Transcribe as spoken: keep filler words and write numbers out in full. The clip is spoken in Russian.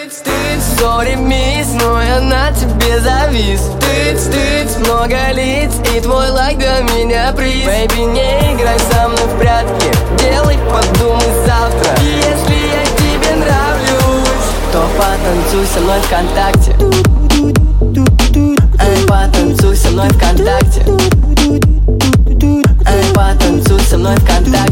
Тыц, тыц, сори, мисс, но я на тебе завис. Тыц, тыц, много лиц, и твой лайк для меня приз. Бэйби, не играй со мной в прятки, делай, подумай завтра. И если я тебе нравлюсь, то потанцуй со мной ВКонтакте. Эй, потанцуй со мной ВКонтакте. Эй, потанцуй со мной ВКонтакте.